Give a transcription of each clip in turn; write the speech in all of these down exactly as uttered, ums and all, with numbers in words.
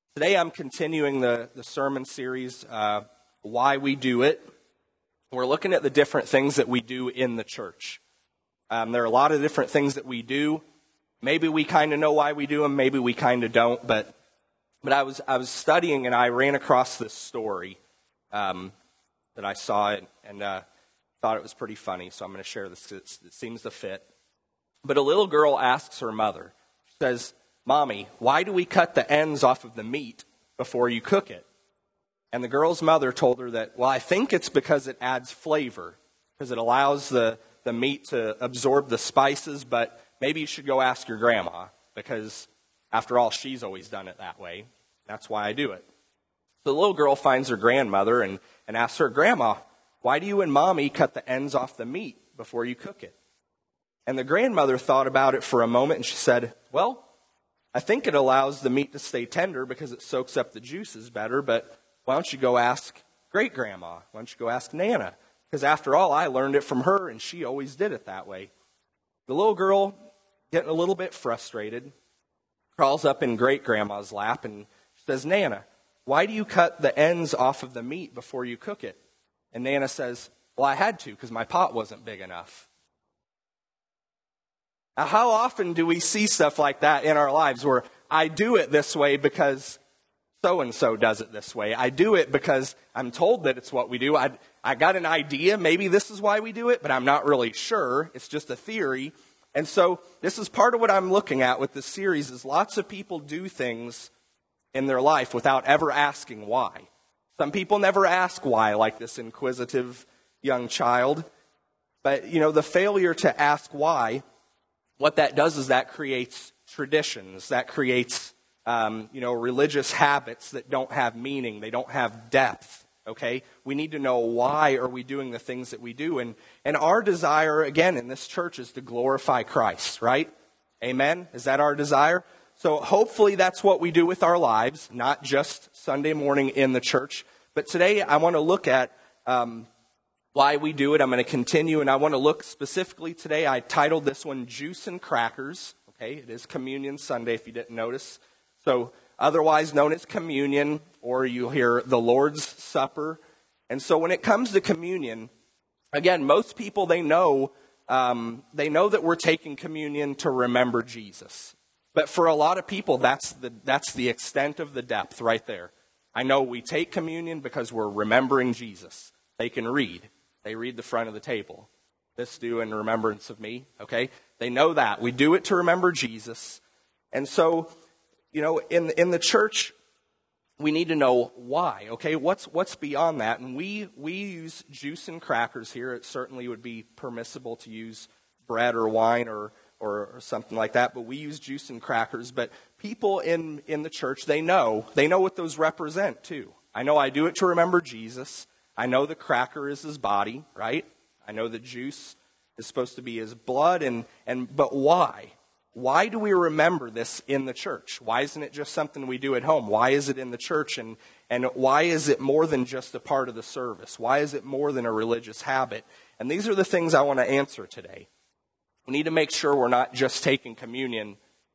Today I'm continuing the, the sermon series, uh, Why We Do It. We're looking at the different things that we do in the church. Um, there are a lot of different things that we do. Maybe we kind of know why we do them, maybe we kind of don't. But but I was I was studying and I ran across this story um, that I saw it and uh, thought it was pretty funny. So I'm going to share this because it seems to fit. But a little girl asks her mother, she says, "Mommy, why do we cut the ends off of the meat before you cook it?" And the girl's mother told her that, well, I think it's because it adds flavor, because it allows the, the meat to absorb the spices, but maybe you should go ask your grandma, because after all, she's always done it that way. That's why I do it. So the little girl finds her grandmother and, and asks her, "Grandma, why do you and Mommy cut the ends off the meat before you cook it?" And the grandmother thought about it for a moment and she said, "Well, I think it allows the meat to stay tender because it soaks up the juices better, but why don't you go ask great-grandma? Why don't you go ask Nana? Because after all, I learned it from her, and she always did it that way." The little girl, getting a little bit frustrated, crawls up in great-grandma's lap and says, "Nana, why do you cut the ends off of the meat before you cook it?" And Nana says, "Well, I had to because my pot wasn't big enough." Now, how often do we see stuff like that in our lives where I do it this way because so-and-so does it this way. I do it because I'm told that it's what we do. I I got an idea. Maybe this is why we do it, but I'm not really sure. It's just a theory. And so this is part of what I'm looking at with this series is lots of people do things in their life without ever asking why. Some people never ask why, like this inquisitive young child. But, you know, the failure to ask why, what that does is that creates traditions. That creates Um, you know, religious habits that don't have meaning. They don't have depth, okay? We need to know why are we doing the things that we do. And, and our desire, again, in this church is to glorify Christ, right? Amen? Is that our desire? So hopefully that's what we do with our lives, not just Sunday morning in the church. But today I want to look at um, why we do it. I'm going to continue, and I want to look specifically today. I titled this one Juice and Crackers. Okay, it is Communion Sunday if you didn't notice. So otherwise known as communion, or you hear the Lord's Supper. And so when it comes to communion, again, most people, they know um, they know that we're taking communion to remember Jesus. But for a lot of people, that's the that's the extent of the depth right there. I know we take communion because we're remembering Jesus. They can read. They read the front of the table. This do in remembrance of me, okay? They know that. We do it to remember Jesus. And so, you know, in in the church, we need to know why. Okay, what's what's beyond that? And we we use juice and crackers here. It certainly would be permissible to use bread or wine or or, or something like that. But we use juice and crackers. But people in in the church, they know they know what those represent too. I know I do it to remember Jesus. I know the cracker is his body, right? I know the juice is supposed to be his blood. And and but why? Why do we remember this in the church? Why isn't it just something we do at home? Why is it in the church? And, and why is it more than just a part of the service? Why is it more than a religious habit? And these are the things I want to answer today. We need to make sure we're not just taking communion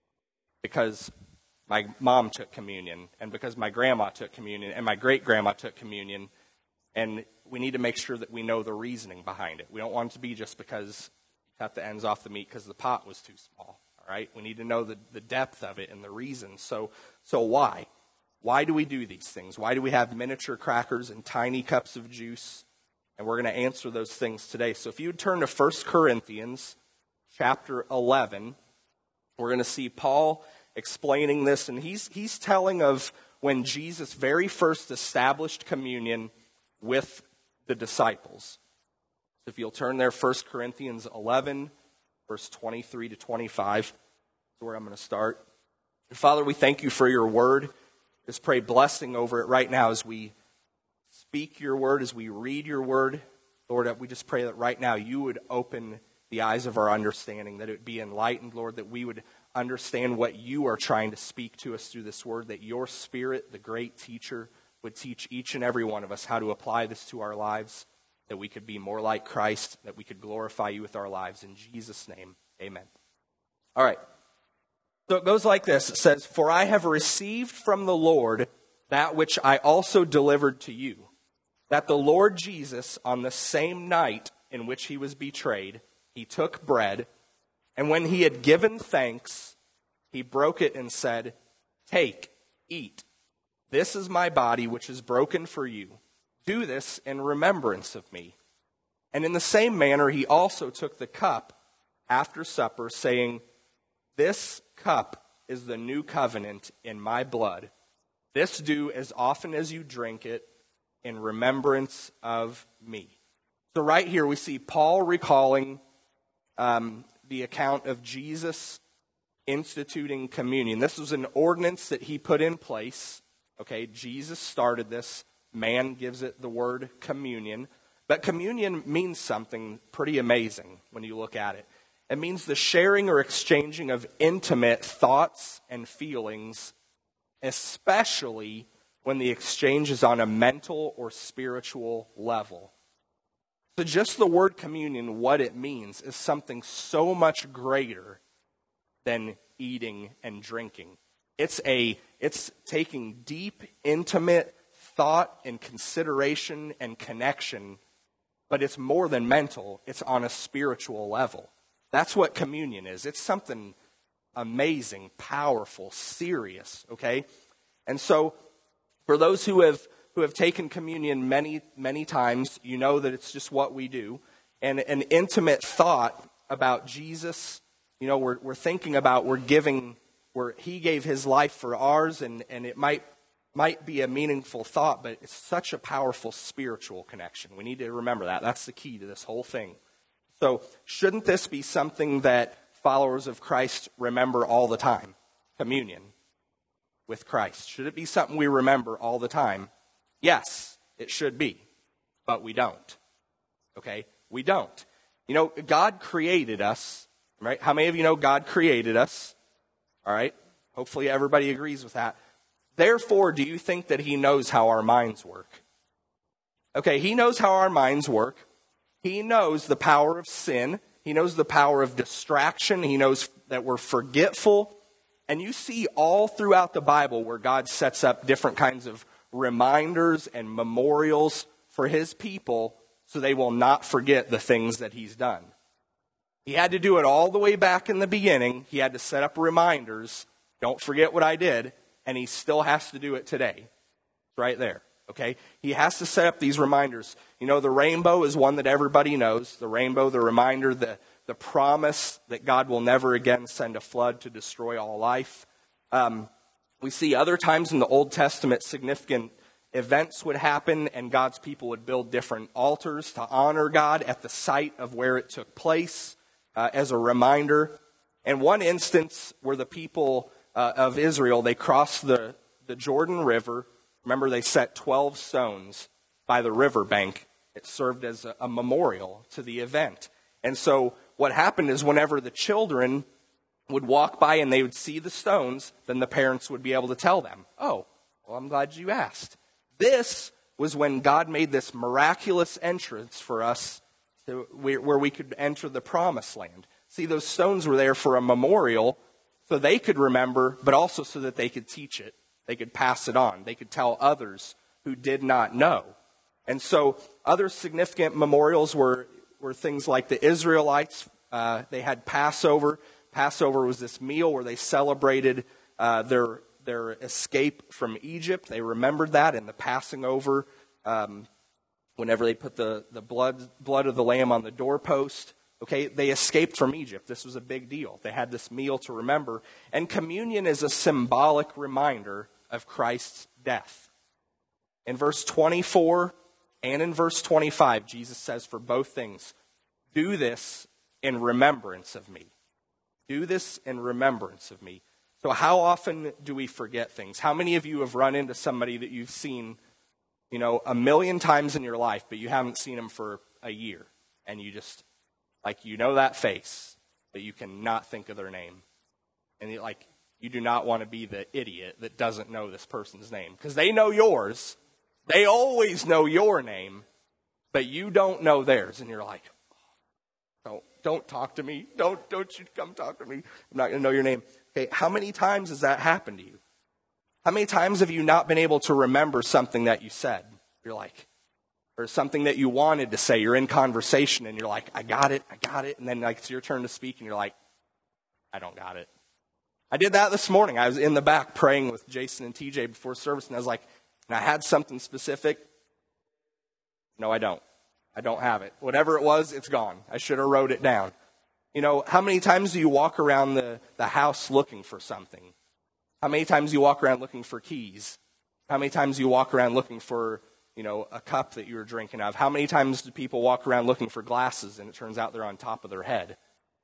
because my mom took communion and because my grandma took communion and my great-grandma took communion. And we need to make sure that we know the reasoning behind it. We don't want it to be just because you cut the ends off the meat because the pot was too small. All right, we need to know the, the depth of it and the reason. So, so why? Why do we do these things? Why do we have miniature crackers and tiny cups of juice? And we're going to answer those things today. So if you would turn to First Corinthians chapter eleven, we're going to see Paul explaining this. And he's, he's telling of when Jesus very first established communion with the disciples. So if you'll turn there, First Corinthians eleven, verse twenty-three to twenty-five is where I'm going to start. And Father, we thank you for your word. Just pray blessing over it right now as we speak your word, as we read your word. Lord, we just pray that right now you would open the eyes of our understanding, that it would be enlightened, Lord, that we would understand what you are trying to speak to us through this word, that your Spirit, the great teacher, would teach each and every one of us how to apply this to our lives, that we could be more like Christ, that we could glorify you with our lives. In Jesus' name, amen. All right. So it goes like this. It says, "For I have received from the Lord that which I also delivered to you, that the Lord Jesus, on the same night in which he was betrayed, he took bread, and when he had given thanks, he broke it and said, 'Take, eat. This is my body, which is broken for you. Do this in remembrance of me.' And in the same manner, he also took the cup after supper, saying, 'This cup is the new covenant in my blood. This do as often as you drink it in remembrance of me.'" So right here we see Paul recalling um, the account of Jesus instituting communion. This was an ordinance that he put in place. Okay, Jesus started this. Man gives it the word communion. But communion means something pretty amazing when you look at it. It means the sharing or exchanging of intimate thoughts and feelings, especially when the exchange is on a mental or spiritual level. So just the word communion, what it means, is something so much greater than eating and drinking. It's a it's taking deep, intimate thought and consideration and connection, but it's more than mental. It's on a spiritual level. That's what communion is. It's something amazing, powerful, serious, okay? And so for those who have who have taken communion many, many times, you know that it's just what we do. And an intimate thought about Jesus, you know, we're we're thinking about, we're giving, where he gave his life for ours, and, and it might might be a meaningful thought, but it's such a powerful spiritual connection. We need to remember that. That's the key to this whole thing. So shouldn't this be something that followers of Christ remember all the time? Communion with Christ. Should it be something we remember all the time? Yes, it should be, but we don't. Okay? We don't. You know, God created us, right? How many of you know God created us? All right? Hopefully everybody agrees with that. Therefore, do you think that he knows how our minds work? Okay, he knows how our minds work. He knows the power of sin. He knows the power of distraction. He knows that we're forgetful. And you see all throughout the Bible where God sets up different kinds of reminders and memorials for his people so they will not forget the things that he's done. He had to do it all the way back in the beginning. He had to set up reminders. Don't forget what I did. And he still has to do it today. It's right there. Okay? He has to set up these reminders. You know, the rainbow is one that everybody knows. The rainbow, the reminder, the, the promise that God will never again send a flood to destroy all life. Um, we see other times in the Old Testament significant events would happen, and God's people would build different altars to honor God at the site of where it took place uh, as a reminder. And one instance where the people uh, of Israel, they crossed the, the Jordan River. Remember, they set twelve stones by the riverbank. It served as a, a memorial to the event. And so what happened is whenever the children would walk by and they would see the stones, then the parents would be able to tell them, "Oh, well, I'm glad you asked." This was when God made this miraculous entrance for us to, where we could enter the promised land. See, those stones were there for a memorial so they could remember, but also so that they could teach it. They could pass it on. They could tell others who did not know. And so other significant memorials were, were things like the Israelites. Uh, they had Passover. Passover was this meal where they celebrated uh, their their escape from Egypt. They remembered that in the passing over, um, whenever they put the, the blood blood of the lamb on the doorpost. Okay, they escaped from Egypt. This was a big deal. They had this meal to remember. And communion is a symbolic reminder of Christ's death. In verse twenty-four and in verse twenty-five, Jesus says for both things, "Do this in remembrance of me." Do this in remembrance of me. So how often do we forget things? How many of you have run into somebody that you've seen, you know, a million times in your life, but you haven't seen them for a year? And you just, like, you know that face, but you cannot think of their name. And you, like, you do not want to be the idiot that doesn't know this person's name. Because they know yours. They always know your name, but you don't know theirs. And you're like, Don't don't talk to me. Don't don't you come talk to me. I'm not going to know your name. Okay, how many times has that happened to you? How many times have you not been able to remember something that you said? You're like, or something that you wanted to say. You're in conversation and you're like, I got it, I got it. And then like it's your turn to speak and you're like, I don't got it. I did that this morning. I was in the back praying with Jason and T J before service, and I was like, and I had something specific. No, I don't. I don't have it. Whatever it was, it's gone. I should have wrote it down. You know, how many times do you walk around the, the house looking for something? How many times do you walk around looking for keys? How many times do you walk around looking for, you know, a cup that you were drinking out of? How many times do people walk around looking for glasses and it turns out they're on top of their head?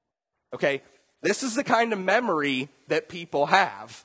Okay, this is the kind of memory that people have.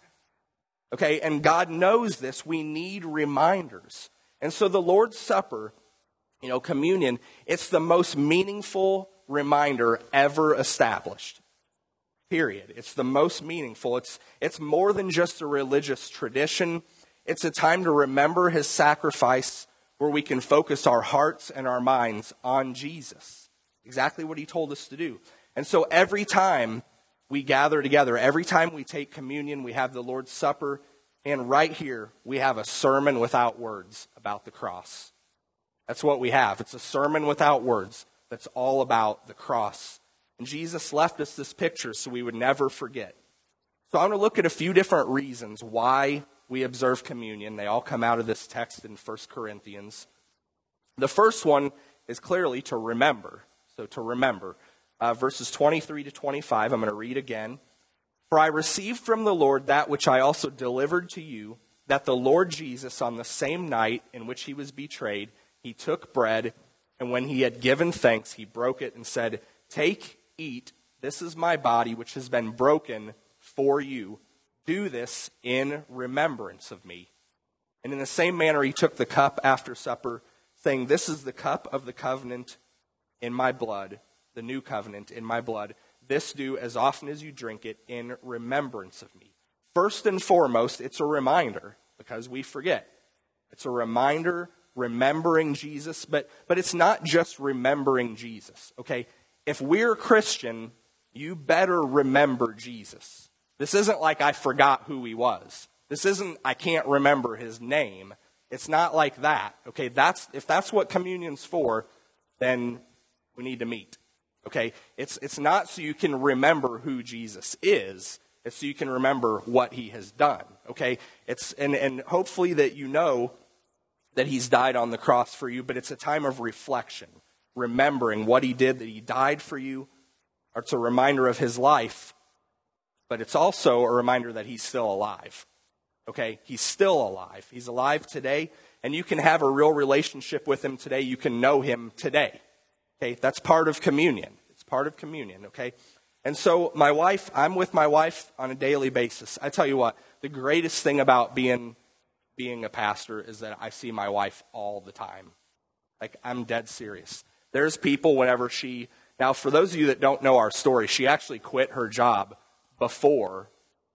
Okay, and God knows this. We need reminders. And so the Lord's Supper, you know, communion, it's the most meaningful reminder ever established. Period. It's the most meaningful. It's, it's more than just a religious tradition. It's a time to remember his sacrifice where we can focus our hearts and our minds on Jesus. Exactly what he told us to do. And so every time we gather together, every time we take communion, we have the Lord's Supper, and right here we have a sermon without words about the cross. That's what we have. It's a sermon without words that's all about the cross. And Jesus left us this picture so we would never forget. So I want to look at a few different reasons why we observe communion. They all come out of this text in First Corinthians. The first one is clearly to remember. So to remember. Uh, verses twenty-three to twenty-five, I'm going to read again. For I received from the Lord that which I also delivered to you, that the Lord Jesus, on the same night in which he was betrayed, he took bread, and when he had given thanks, he broke it and said, Take, eat, this is my body which has been broken for you. Do this in remembrance of me. And in the same manner he took the cup after supper, saying, This is the cup of the covenant in my blood, the new covenant in my blood. This do as often as you drink it in remembrance of me. First and foremost, it's a reminder, because we forget. It's a reminder, remembering Jesus, but, but it's not just remembering Jesus, okay? If we're Christian, you better remember Jesus. This isn't like I forgot who he was. This isn't I can't remember his name. It's not like that, okay? That's if that's what communion's for, then we need to meet, okay? It's it's not so you can remember who Jesus is. It's so you can remember what he has done, okay? It's and, and hopefully that you know that he's died on the cross for you, but it's a time of reflection, remembering what he did, that he died for you. Or it's a reminder of his life, but it's also a reminder that he's still alive, okay? He's still alive. He's alive today, and you can have a real relationship with him today. You can know him today, okay? That's part of communion. It's part of communion, okay? And so my wife, I'm with my wife on a daily basis. I tell you what, the greatest thing about being being a pastor is that I see my wife all the time. Like, I'm dead serious. There's people whenever she, now for those of you that don't know our story, she actually quit her job before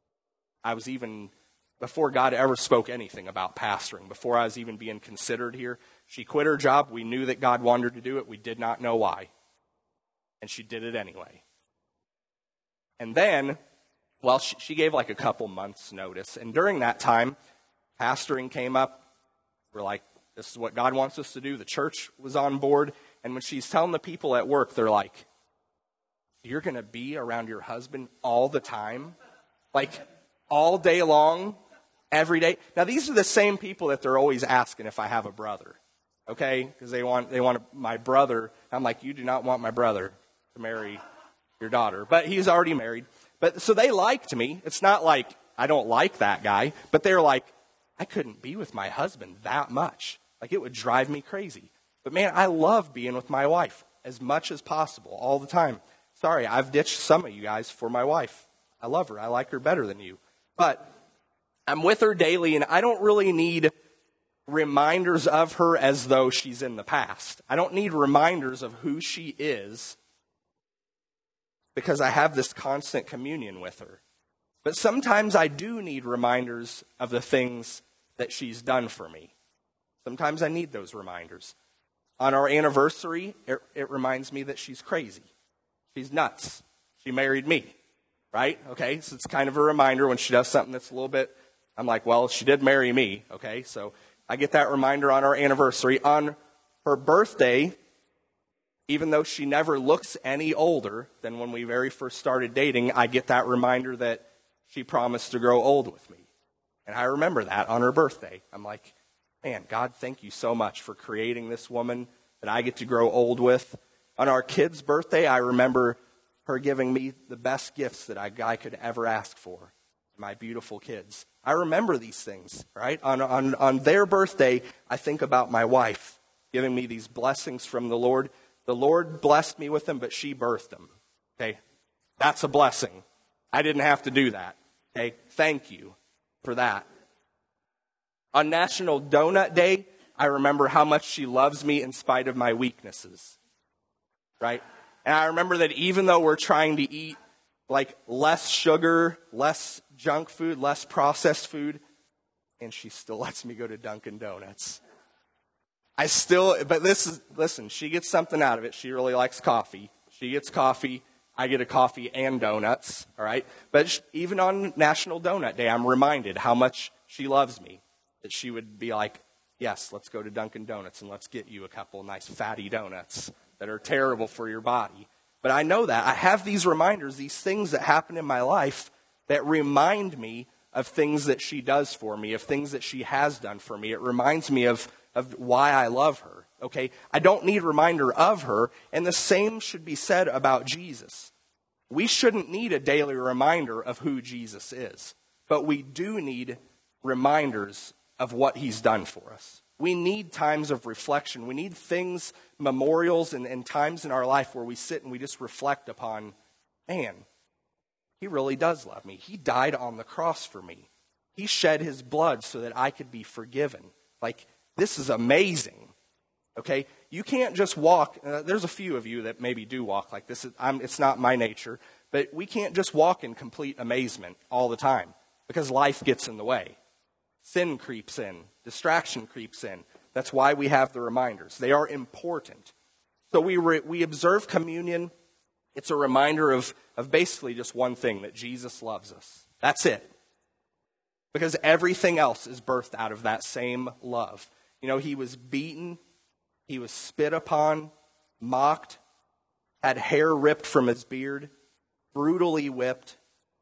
I was even, before God ever spoke anything about pastoring, before I was even being considered here. She quit her job. We knew that God wanted her to do it. We did not know why. And she did it anyway. And then, well, she, she gave like a couple months notice. And during that time, pastoring came up. We're like, this is what God wants us to do. The church was on board. And when she's telling the people at work, they're like, you're going to be around your husband all the time? Like, all day long, every day? Now, these are the same people that they're always asking if I have a brother, okay? Because they want they want my brother. I'm like, you do not want my brother to marry your daughter. But he's already married. But so they liked me. It's not like I don't like that guy. But they're like, I couldn't be with my husband that much. Like, it would drive me crazy. But man, I love being with my wife as much as possible, all the time. Sorry, I've ditched some of you guys for my wife. I love her. I like her better than you. But I'm with her daily, and I don't really need reminders of her as though she's in the past. I don't need reminders of who she is because I have this constant communion with her. But sometimes I do need reminders of the things that she's done for me. Sometimes I need those reminders. On our anniversary, it, it reminds me that she's crazy. She's nuts. She married me. right? Okay, so it's kind of a reminder when she does something that's a little bit, I'm like, well, she did marry me, okay? So I get that reminder on our anniversary. On her birthday, even though she never looks any older than when we very first started dating, I get that reminder that she promised to grow old with me. And I remember that on her birthday. I'm like, man, God, thank you so much for creating this woman that I get to grow old with. On our kid's birthday, I remember her giving me the best gifts that I, I could ever ask for, my beautiful kids. I remember these things, right? On, on, on their birthday, I think about my wife giving me these blessings from the Lord. The Lord blessed me with them, but she birthed them, okay? That's a blessing. I didn't have to do that, okay? Thank you for that. On National Donut Day, I remember how much she loves me in spite of my weaknesses, right? And I remember that even though we're trying to eat like less sugar, less junk food, less processed food, and she still lets me go to Dunkin' Donuts. I still, but this is, listen, she gets something out of it. She really likes coffee. She gets coffee. I get a coffee and donuts, all right? But even on National Donut Day, I'm reminded how much she loves me. That she would be like, yes, let's go to Dunkin' Donuts and let's get you a couple nice fatty donuts that are terrible for your body. But I know that. I have these reminders, these things that happen in my life that remind me of things that she does for me, of things that she has done for me. It reminds me of, of why I love her, okay? I don't need a reminder of her, and the same should be said about Jesus. We shouldn't need a daily reminder of who Jesus is, but we do need reminders of what he's done for us. We need times of reflection. We need things, memorials, and, and times in our life where we sit and we just reflect upon, man, he really does love me. He died on the cross for me. He shed his blood so that I could be forgiven. Like, this is amazing, okay? You can't just walk. Uh, there's a few of you that maybe do walk like this. I'm, it's not my nature. But we can't just walk in complete amazement all the time because life gets in the way. Sin creeps in. Distraction creeps in. That's why we have the reminders. They are important. So we re- we observe communion. It's a reminder of, of basically just one thing, that Jesus loves us. That's it. Because everything else is birthed out of that same love. You know, he was beaten. He was spit upon, mocked, had hair ripped from his beard, brutally whipped,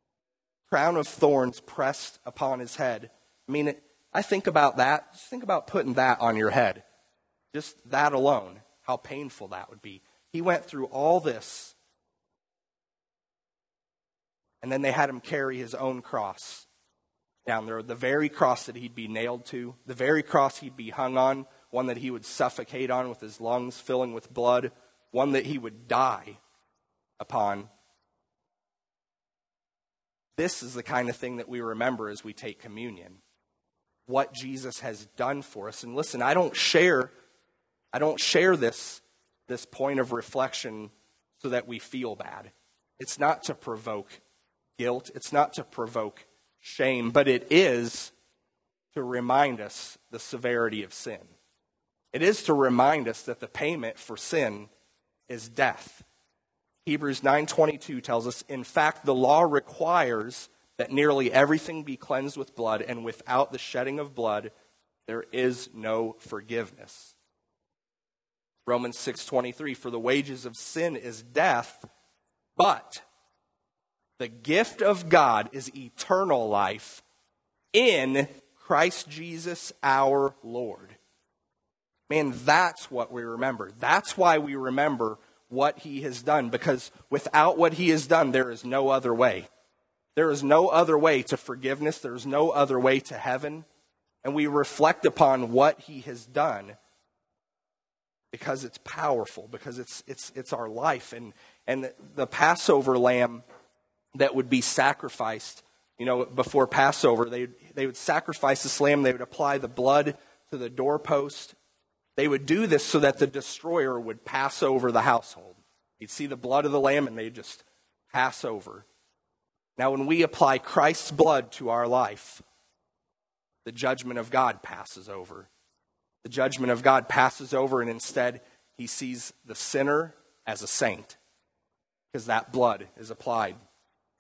crown of thorns pressed upon his head. I mean, I think about that. Just think about putting that on your head. Just that alone, how painful that would be. He went through all this, and then they had him carry his own cross down there, the very cross that he'd be nailed to, the very cross he'd be hung on, one that he would suffocate on with his lungs filling with blood, one that he would die upon. This is the kind of thing that we remember as we take communion. What Jesus has done for us. And listen, I don't share, I don't share this, this point of reflection so that we feel bad. It's not to provoke guilt. It's not to provoke shame, but it is to remind us the severity of sin. It is to remind us that the payment for sin is death. Hebrews nine twenty-two tells us, in fact, the law requires that nearly everything be cleansed with blood, and without the shedding of blood, there is no forgiveness. Romans six twenty-three, for the wages of sin is death, but the gift of God is eternal life in Christ Jesus our Lord. Man, that's what we remember. That's why we remember what he has done, because without what he has done, there is no other way. There is no other way to forgiveness. There is no other way to heaven. And we reflect upon what he has done because it's powerful, because it's it's it's our life. And, and the Passover lamb that would be sacrificed, you know, before Passover, they, they would sacrifice this lamb. They would apply the blood to the doorpost. They would do this so that the destroyer would pass over the household. You'd see the blood of the lamb and they'd just pass over. Now, when we apply Christ's blood to our life, the judgment of God passes over. The judgment of God passes over, and instead, he sees the sinner as a saint, because that blood is applied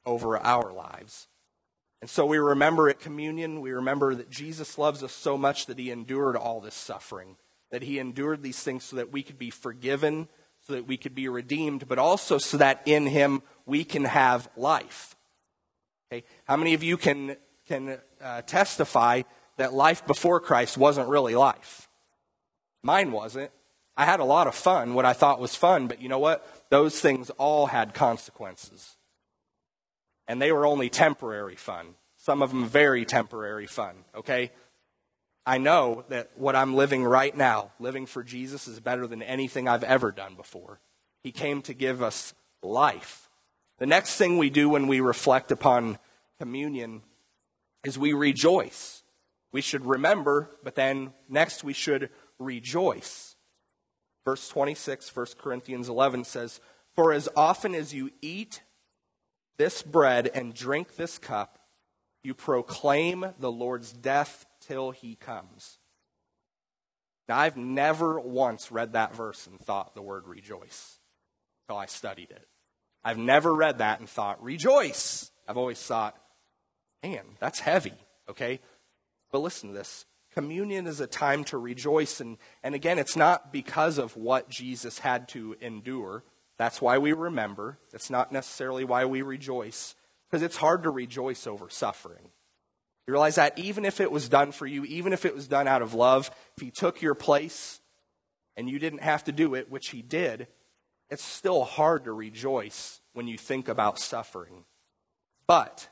over our lives. And so we remember at communion, we remember that Jesus loves us so much that he endured all this suffering, that he endured these things so that we could be forgiven, so that we could be redeemed, but also so that in him we can have life. Okay? How many of you can, can uh, testify that life before Christ wasn't really life? Mine wasn't. I had a lot of fun, what I thought was fun, but you know what? Those things all had consequences. And they were only temporary fun. Some of them very temporary fun, okay? I know that what I'm living right now, living for Jesus, is better than anything I've ever done before. He came to give us life. The next thing we do when we reflect upon communion is we rejoice. We should remember, but then next we should rejoice. Verse twenty-six, First Corinthians eleven says, "For as often as you eat this bread and drink this cup, you proclaim the Lord's death till he comes." Now, I've never once read that verse and thought the word rejoice until I studied it. I've never read that and thought, rejoice. I've always thought, man, that's heavy, okay? But listen to this. Communion is a time to rejoice. And, and again, it's not because of what Jesus had to endure. That's why we remember. It's not necessarily why we rejoice, because it's hard to rejoice over suffering. You realize that even if it was done for you, even if it was done out of love, if he took your place and you didn't have to do it, which he did, it's still hard to rejoice when you think about suffering. But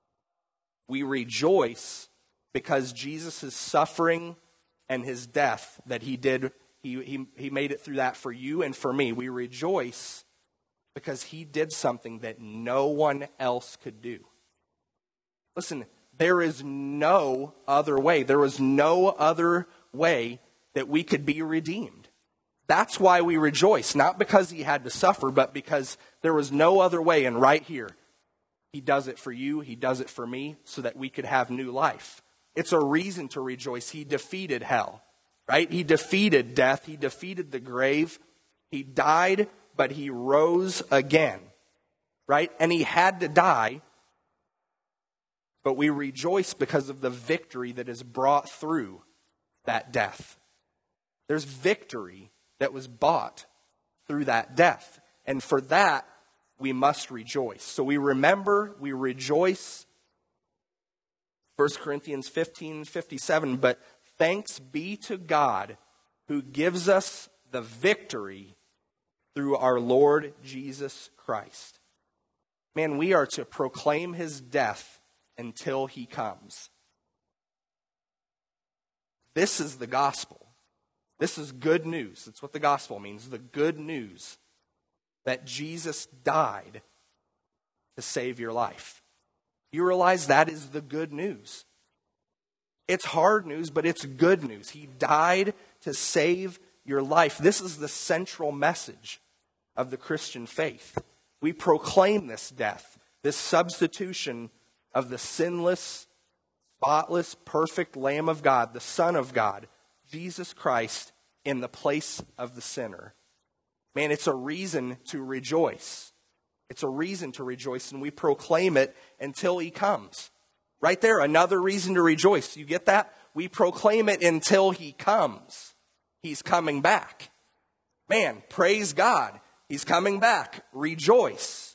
we rejoice because Jesus' suffering and his death that he did, he, he, he made it through that for you and for me. We rejoice because he did something that no one else could do. Listen, there is no other way. There was no other way that we could be redeemed. That's why we rejoice, not because he had to suffer, but because there was no other way. And right here, he does it for you, he does it for me, so that we could have new life. It's a reason to rejoice. He defeated hell, right? He defeated death. He defeated the grave. He died, but he rose again, right? And he had to die, but we rejoice because of the victory that is brought through that death. There's victory that was bought through that death. And for that, we must rejoice. So we remember, we rejoice. First Corinthians fifteen fifty-seven, but thanks be to God who gives us the victory through our Lord Jesus Christ. Man, we are to proclaim his death until he comes. This is the gospel. This is good news. That's what the gospel means. The good news that Jesus died to save your life. You realize that is the good news. It's hard news, but it's good news. He died to save your life. This is the central message of the Christian faith. We proclaim this death, this substitution of the sinless, spotless, perfect Lamb of God, the Son of God, Jesus Christ, in the place of the sinner. Man, it's a reason to rejoice. It's a reason to rejoice, and we proclaim it until he comes. Right there, another reason to rejoice. You get that? We proclaim it until he comes. He's coming back. Man, praise God. He's coming back. Rejoice.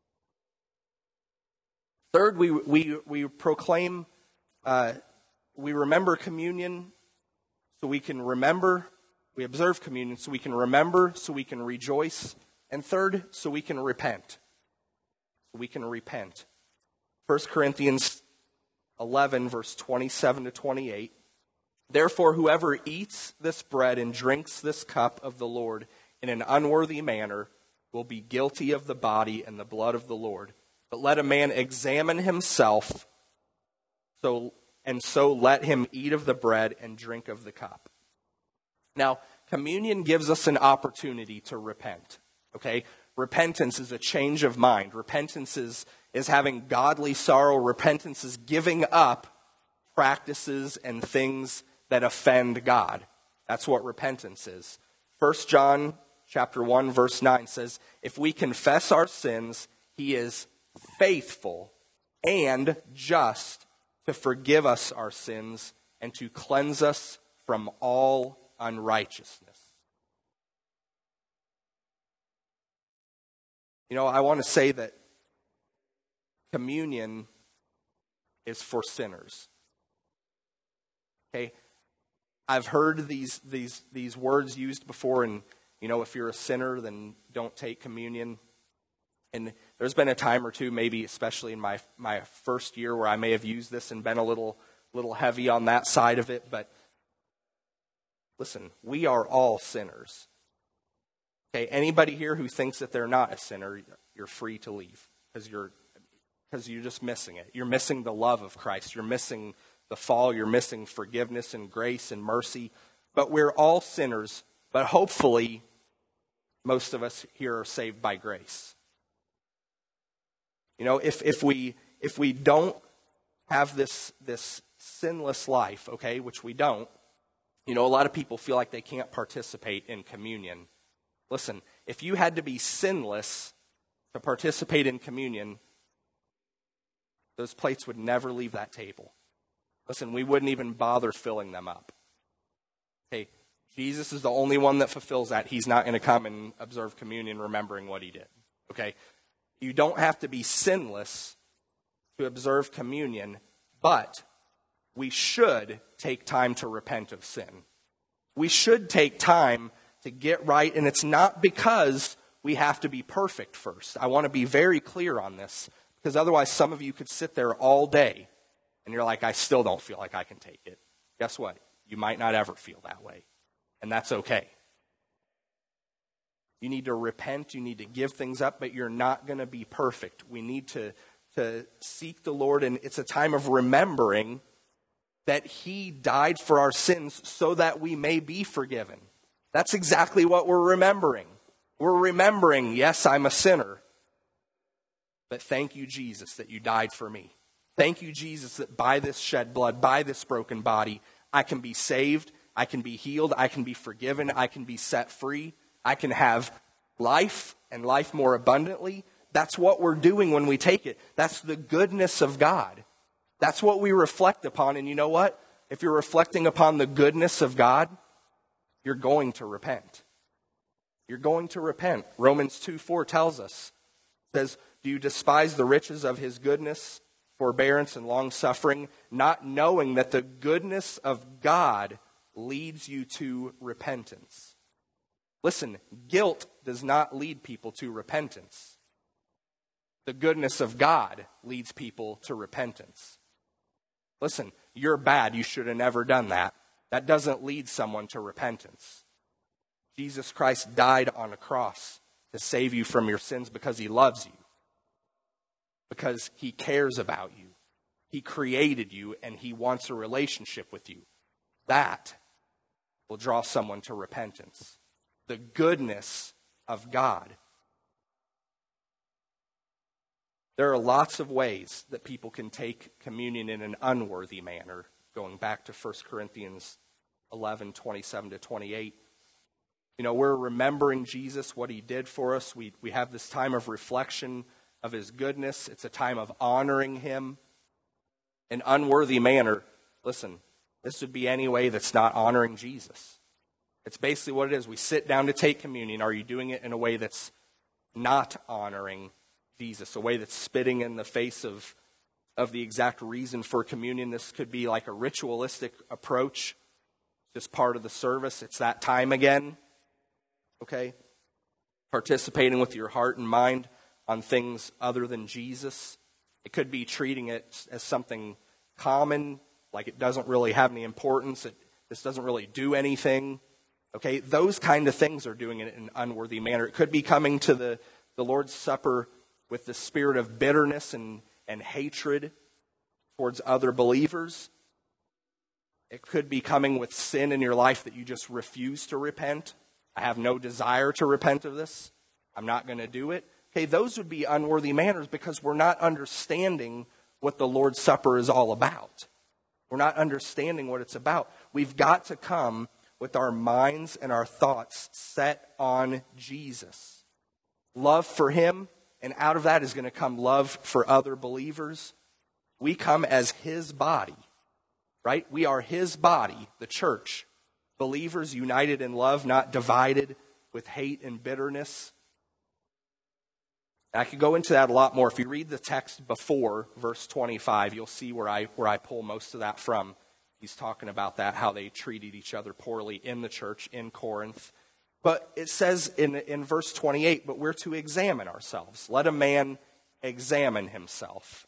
Third, we we we proclaim, uh, we remember communion so we can remember. We observe communion so we can remember, so we can rejoice. And third, so we can repent. So we can repent. First Corinthians eleven, verse twenty-seven to twenty-eight. Therefore, whoever eats this bread and drinks this cup of the Lord in an unworthy manner will be guilty of the body and the blood of the Lord. But let a man examine himself, so and so let him eat of the bread and drink of the cup. Now, communion gives us an opportunity to repent, okay? Repentance is a change of mind. Repentance is, is having godly sorrow. Repentance is giving up practices and things that offend God. That's what repentance is. First John chapter one, verse nine says, if we confess our sins, he is faithful and just to forgive us our sins and to cleanse us from all unrighteousness. You know, I want to say that communion is for sinners. Okay? I've heard these these these words used before, and you know, if you're a sinner, then don't take communion. And there's been a time or two, maybe especially in my my first year, where I may have used this and been a little little heavy on that side of it. But listen, we are all sinners. Okay, anybody here who thinks that they're not a sinner, you're free to leave because you're because you're just missing it. You're missing the love of Christ. You're missing the fall. You're missing forgiveness and grace and mercy. But we're all sinners. But hopefully, most of us here are saved by grace. You know, if if we if we don't have this this sinless life, okay, which we don't, you know, a lot of people feel like they can't participate in communion. Listen, if you had to be sinless to participate in communion, those plates would never leave that table. Listen, we wouldn't even bother filling them up. Okay, Jesus is the only one that fulfills that. He's not going to come and observe communion remembering what he did. Okay? You don't have to be sinless to observe communion, but we should take time to repent of sin. We should take time to get right, and it's not because we have to be perfect first. I want to be very clear on this, because otherwise some of you could sit there all day, and you're like, I still don't feel like I can take it. Guess what? You might not ever feel that way, and that's okay. You need to repent, you need to give things up, but you're not going to be perfect. We need to, to seek the Lord, and it's a time of remembering that he died for our sins so that we may be forgiven. That's exactly what we're remembering. We're remembering, yes, I'm a sinner, but thank you, Jesus, that you died for me. Thank you, Jesus, that by this shed blood, by this broken body, I can be saved, I can be healed, I can be forgiven, I can be set free. I can have life and life more abundantly. That's what we're doing when we take it. That's the goodness of God. That's what we reflect upon. And you know what? If you're reflecting upon the goodness of God, you're going to repent. You're going to repent. Romans two four tells us, it says, do you despise the riches of his goodness, forbearance, and long-suffering, not knowing that the goodness of God leads you to repentance? Listen, guilt does not lead people to repentance. The goodness of God leads people to repentance. Listen, you're bad. You should have never done that. That doesn't lead someone to repentance. Jesus Christ died on a cross to save you from your sins because he loves you. Because he cares about you. He created you and he wants a relationship with you. That will draw someone to repentance. The goodness of God. There are lots of ways that people can take communion in an unworthy manner, going back to First Corinthians eleven, twenty-seven to twenty-eight. You know, we're remembering Jesus, what he did for us. We, we have this time of reflection of his goodness. It's a time of honoring him. An unworthy manner, listen, this would be any way that's not honoring Jesus. It's basically what it is. We sit down to take communion. Are you doing it in a way that's not honoring Jesus? A way that's spitting in the face of, of the exact reason for communion? This could be like a ritualistic approach. Just part of the service. It's that time again. Okay? Participating with your heart and mind on things other than Jesus. It could be treating it as something common, like it doesn't really have any importance. It, this doesn't really do anything. Okay, those kind of things are doing it in an unworthy manner. It could be coming to the, the Lord's Supper with the spirit of bitterness and, and hatred towards other believers. It could be coming with sin in your life that you just refuse to repent. I have no desire to repent of this. I'm not going to do it. Okay, those would be unworthy manners because we're not understanding what the Lord's Supper is all about. We're not understanding what it's about. We've got to come with our minds and our thoughts set on Jesus. Love for him And out of that is going to come love for other believers. We come as his body, right? We are his body, the church. Believers united in love, not divided with hate and bitterness. I could go into that a lot more. If you read the text before verse twenty-five, you'll see where I where I pull most of that from. He's talking about that, how they treated each other poorly in the church in Corinth. But it says in, in verse twenty-eight, but we're to examine ourselves. Let a man examine himself.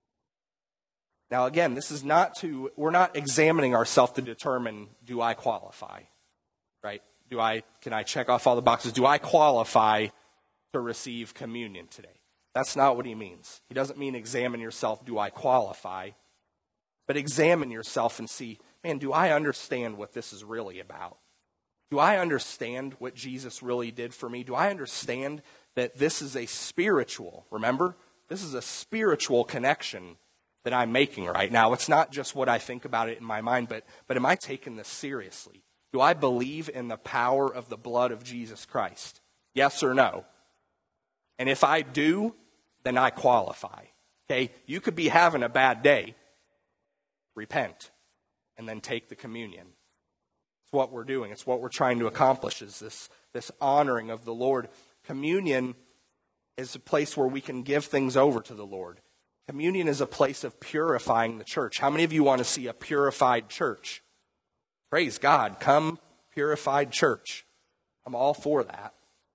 Now again, this is not to, we're not examining ourselves to determine, do I qualify? Right? Do I, can I check off all the boxes? Do I qualify to receive communion today? That's not what he means. He doesn't mean examine yourself, do I qualify? But examine yourself and see, man, do I understand what this is really about? Do I understand what Jesus really did for me? Do I understand that this is a spiritual, remember? This is a spiritual connection that I'm making right now. It's not just what I think about it in my mind, but, but am I taking this seriously? Do I believe in the power of the blood of Jesus Christ? Yes or no? And if I do, then I qualify. Okay? You could be having a bad day. Repent. And then take the communion. It's what we're doing. It's what we're trying to accomplish, is this, this honoring of the Lord. Communion is a place where we can give things over to the Lord. Communion is a place of purifying the church. How many of you want to see a purified church? Praise God. Come, purified church. I'm all for that.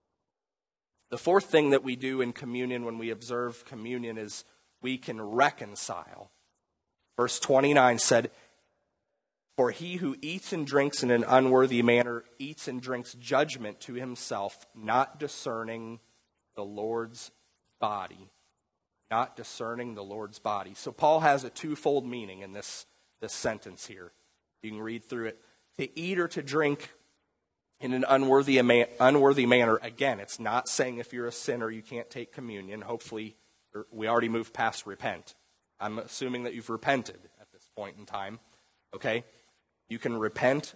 The fourth thing that we do in communion when we observe communion is we can reconcile. Verse twenty-nine said, for he who eats and drinks in an unworthy manner eats and drinks judgment to himself, not discerning the Lord's body. Not discerning the Lord's body. So Paul has a twofold meaning in this, this sentence here. You can read through it. To eat or to drink in an unworthy, unworthy manner. Again, it's not saying if you're a sinner you can't take communion. Hopefully, we already moved past repent. I'm assuming that you've repented at this point in time. Okay? You can repent.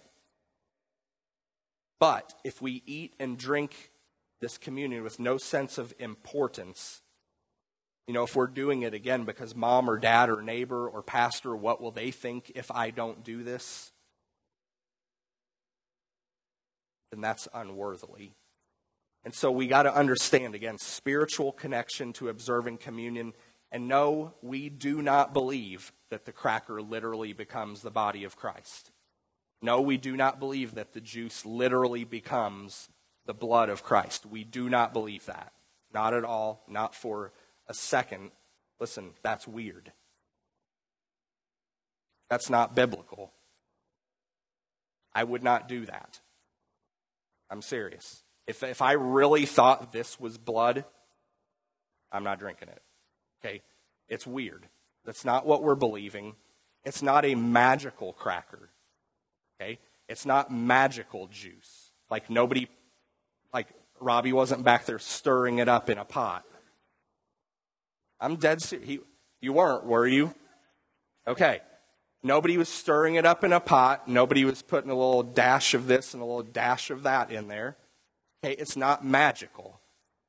But if we eat and drink this communion with no sense of importance, you know, if we're doing it again because mom or dad or neighbor or pastor, what will they think if I don't do this? Then that's unworthily. And so we got to understand, again, spiritual connection to observing communion. And no, we do not believe that the cracker literally becomes the body of Christ. No, we do not believe that the juice literally becomes the blood of Christ. We do not believe that. Not at all. Not for a second. Listen, that's weird. That's not biblical. I would not do that. I'm serious. If if I really thought this was blood, I'm not drinking it. Okay? It's weird. That's not what we're believing. It's not a magical cracker. Okay? It's not magical juice. Like nobody, like Robbie wasn't back there stirring it up in a pot. I'm dead serious. He, you weren't, were you? Okay. Nobody was stirring it up in a pot. Nobody was putting a little dash of this and a little dash of that in there. Okay, it's not magical.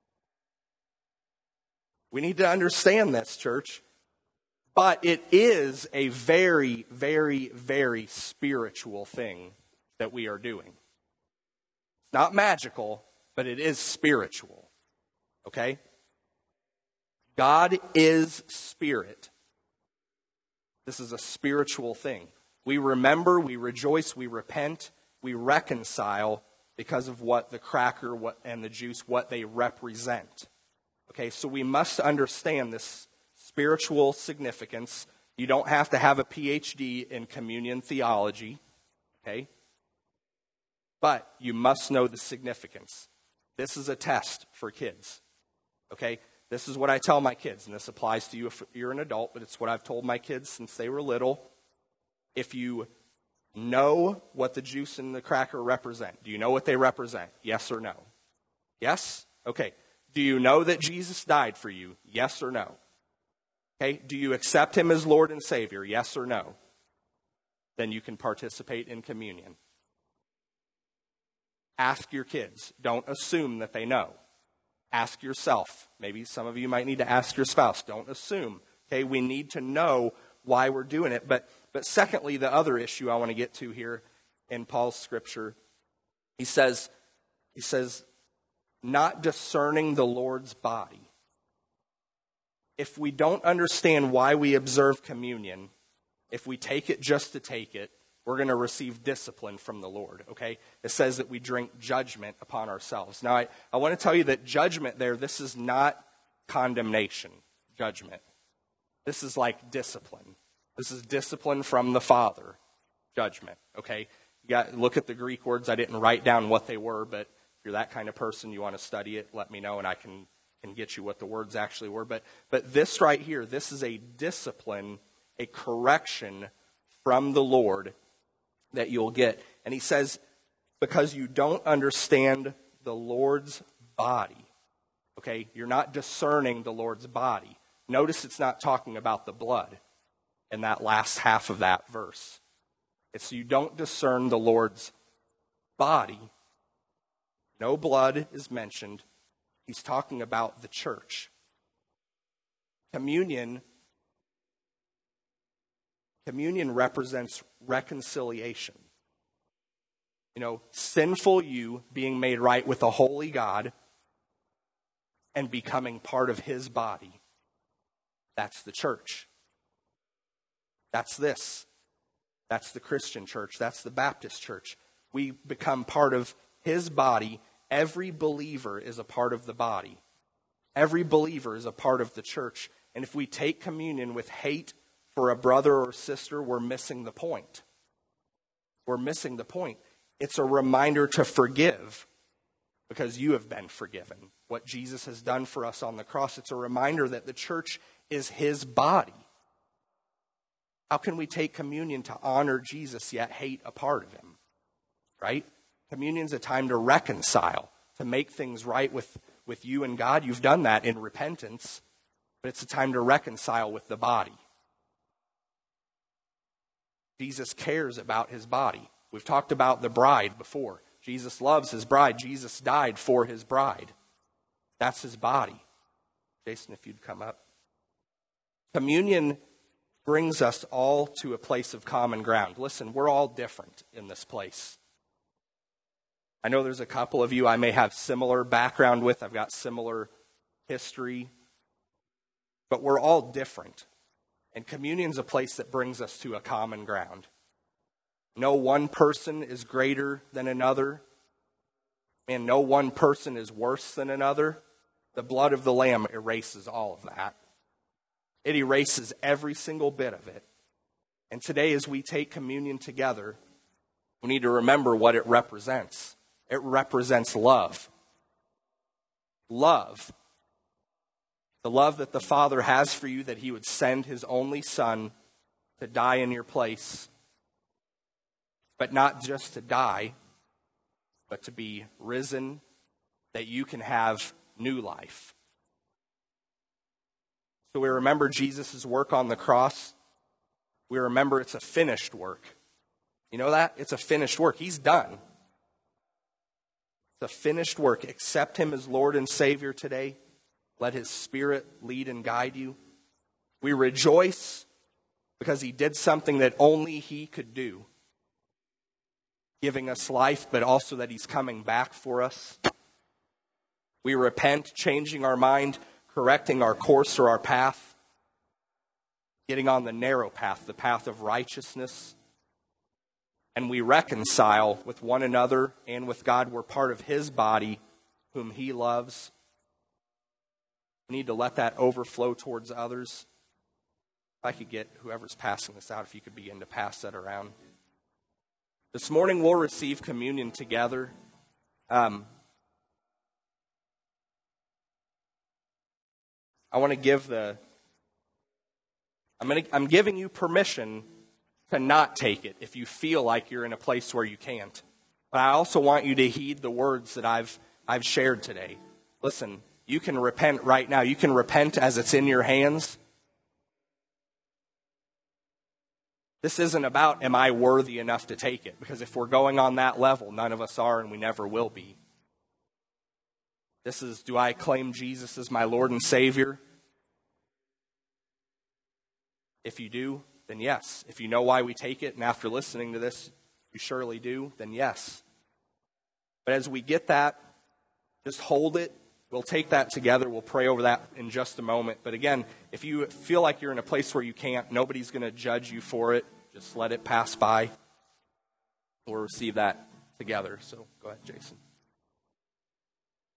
We need to understand this, church. But it is a very, very, very spiritual thing that we are doing. It's not magical, but it is spiritual. Okay? God is spirit. This is a spiritual thing. We remember, we rejoice, we repent, we reconcile because of what the cracker what, and the juice, what they represent. Okay, so we must understand this spiritual significance. You don't have to have a P H D in communion theology. Okay? But you must know the significance. This is a test for kids. Okay? This is what I tell my kids, and this applies to you if you're an adult, but it's what I've told my kids since they were little. If you know what the juice and the cracker represent, do you know what they represent? Yes or no? Yes? Okay. Do you know that Jesus died for you? Yes or no? Okay. Do you accept him as Lord and Savior? Yes or no? Then you can participate in communion. Ask your kids. Don't assume that they know. Ask yourself. Maybe some of you might need to ask your spouse. Don't assume. Okay, we need to know why we're doing it. But but secondly, the other issue I want to get to here in Paul's scripture, he says, he says, not discerning the Lord's body. If we don't understand why we observe communion, if we take it just to take it, we're going to receive discipline from the Lord, okay? It says that we drink judgment upon ourselves. Now, I, I want to tell you that judgment there, this is not condemnation, judgment. This is like discipline. This is discipline from the Father, judgment, okay? You got look at the Greek words. I didn't write down what they were, but if you're that kind of person, you want to study it, let me know, and I can, can get you what the words actually were. But, but this right here, this is a discipline, a correction from the Lord that you'll get. And he says, because you don't understand the Lord's body, okay? You're not discerning the Lord's body. Notice it's not talking about the blood in that last half of that verse. It's you don't discern the Lord's body. No blood is mentioned. He's talking about the church. Communion, communion represents reconciliation. You know, sinful you being made right with a holy God and becoming part of his body. That's the church. That's this. That's the Christian church. That's the Baptist church. We become part of his body. Every believer is a part of the body. Every believer is a part of the church. And if we take communion with hate for a brother or sister, we're missing the point. We're missing the point. It's a reminder to forgive because you have been forgiven. What Jesus has done for us on the cross, it's a reminder that the church is his body. How can we take communion to honor Jesus yet hate a part of him? Right? Communion's a time to reconcile, to make things right with, with you and God. You've done that in repentance, but it's a time to reconcile with the body. Jesus cares about his body. We've talked about the bride before. Jesus loves his bride. Jesus died for his bride. That's his body. Jason, if you'd come up. Communion brings us all to a place of common ground. Listen, we're all different in this place. I know there's a couple of you I may have similar background with. I've got similar history. But we're all different. And communion's a place that brings us to a common ground. No one person is greater than another. And no one person is worse than another. The blood of the Lamb erases all of that. It erases every single bit of it. And today, as we take communion together, we need to remember what it represents. It represents love. Love. The love that the Father has for you, that he would send his only Son to die in your place. But not just to die, but to be risen, that you can have new life. So we remember Jesus' work on the cross. We remember it's a finished work. You know that? It's a finished work. He's done. It's a finished work. Accept him as Lord and Savior today. Let his Spirit lead and guide you. We rejoice because he did something that only he could do. Giving us life, but also that he's coming back for us. We repent, changing our mind, correcting our course or our path, getting on the narrow path, the path of righteousness. And we reconcile with one another and with God. We're part of his body, whom he loves. We need to let that overflow towards others. If I could get whoever's passing this out, if you could begin to pass that around. This morning we'll receive communion together. Um, I want to give the, I'm going to, I'm giving you permission to not take it if you feel like you're in a place where you can't. But I also want you to heed the words that I've I've shared today. Listen, you can repent right now. You can repent as it's in your hands. This isn't about, am I worthy enough to take it? Because if we're going on that level, none of us are and we never will be. This is, do I claim Jesus as my Lord and Savior? If you do, then yes. If you know why we take it, and after listening to this, you surely do, then yes. But as we get that, just hold it. We'll take that together. We'll pray over that in just a moment. But again, if you feel like you're in a place where you can't, nobody's going to judge you for it. Just let it pass by. We'll receive that together. So go ahead, Jason.